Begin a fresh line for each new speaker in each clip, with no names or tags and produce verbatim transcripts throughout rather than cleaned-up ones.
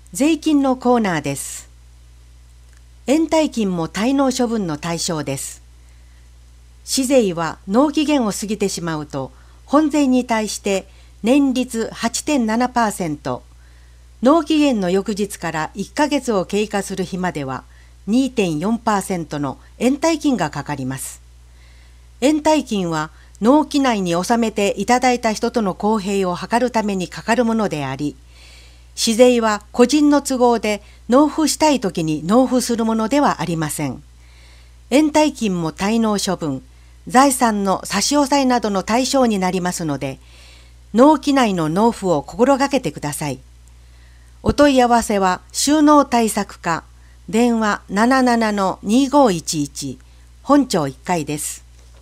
税金のコーナーです。延滞金も滞納処分の対象です。市税は納期限を過ぎてしまうと、本税に対して年率 はちてんななパーセント、納期限の翌日からいっかげつを経過する日までは にてんよんパーセント の延滞金がかかります。延滞金は納期内に納めていただいた人との公平を図るためにかかるものであり、市税は個人の都合で納付したいときに納付するものではありません。延滞金も滞納処分、財産の差し押さえなどの対象になりますので、納期内の納付を心がけてください。お問い合わせは収納対策課、電話 ななななのにごいちいち、本庁いっかいです。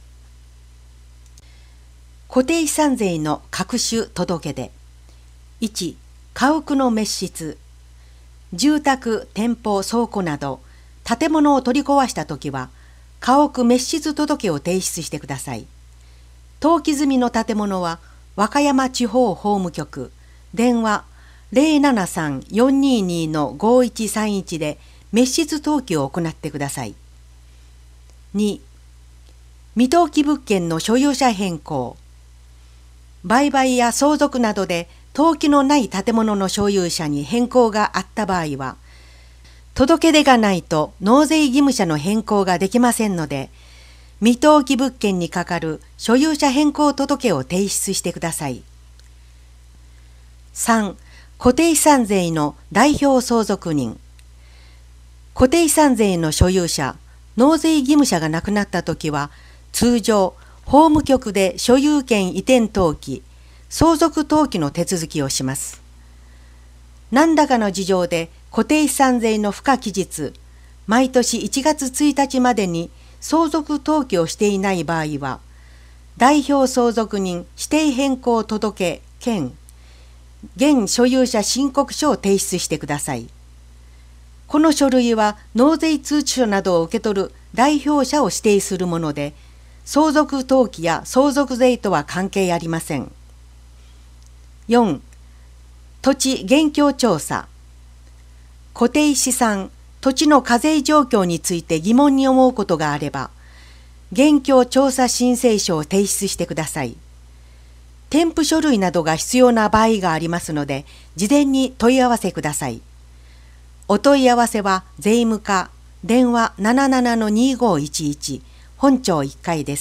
固定資産税の各種届け出。いち、家屋の滅失。住宅、店舗、倉庫など建物を取り壊したときは、家屋滅失届を提出してください。登記済みの建物は、和歌山地方法務局、電話 ゼロななさん よんにーにーのごいちさんいち で滅失登記を行ってください。に、未登記物件の所有者変更。売買や相続などで登記のない建物の所有者に変更があった場合は、届け出がないと納税義務者の変更ができませんので、未登記物件にかかる所有者変更届を提出してください。さん、固定資産税の代表相続人。固定資産税の所有者、納税義務者が亡くなったときは、通常、法務局で所有権移転登記、相続登記の手続きをします。何らかの事情で固定資産税の付加期日、毎年いちがつついたちまでに相続登記をしていない場合は、代表相続人指定変更届兼現所有者申告書を提出してください。この書類は納税通知書などを受け取る代表者を指定するもので、相続登記や相続税とは関係ありません。よん、土地現況調査。固定資産、土地の課税状況について疑問に思うことがあれば、現況調査申請書を提出してください。添付書類などが必要な場合がありますので、事前に問い合わせください。お問い合わせは税務課、電話 ななななのにごいちいち、本庁いっかいです。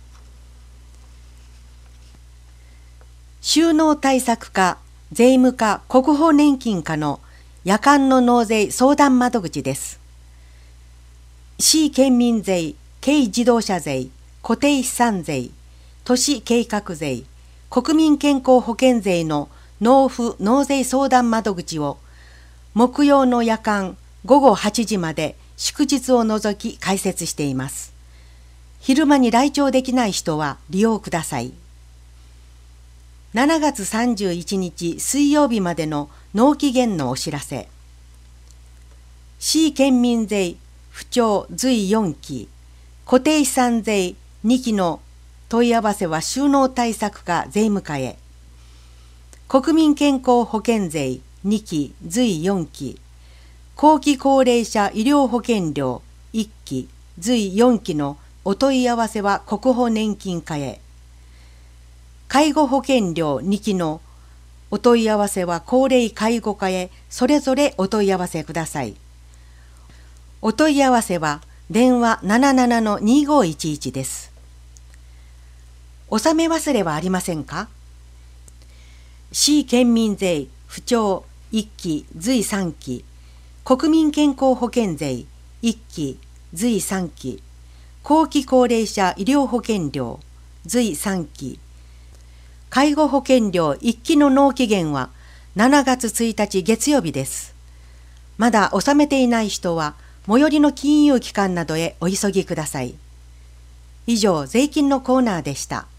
収納対策課、税務課、国保年金課の夜間の納税相談窓口です。市県民税、軽自動車税、固定資産税、都市計画税、国民健康保険税の納付納税相談窓口を木曜の夜間ごごはちじまで祝日を除き開設しています。昼間に来庁できない人は利用ください。しちがつさんじゅういちにち水曜日までの納期限のお知らせ。市県民税不徴随よんき、固定資産税にきの問い合わせは収納対策課税務課へ。国民健康保険税にき随よんき、後期高齢者医療保険料いっき随よんきのお問い合わせは国保年金課へ。介護保険料にきのお問い合わせは高齢介護課へそれぞれお問い合わせください。お問い合わせは電話 ななななのにごいちいち です。納め忘れはありませんか？市県民税不徴いっき随さんき、国民健康保険税いっき随さんき、後期高齢者医療保険料随さんき、介護保険料いっきの納期限はしちがつついたち月曜日です。まだ納めていない人は最寄りの金融機関などへお急ぎください。以上、税金のコーナーでした。